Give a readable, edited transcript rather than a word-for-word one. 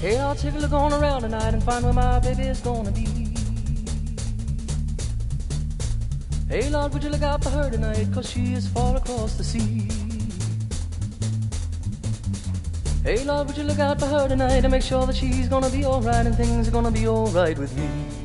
Hey, I'll take a look on around tonight and find where my baby's gonna be. Hey, Lord, would you look out for her tonight, 'cause she is far across the sea. Hey, Lord, would you look out for her tonight and make sure that she's gonna be alright and things are gonna be alright with me.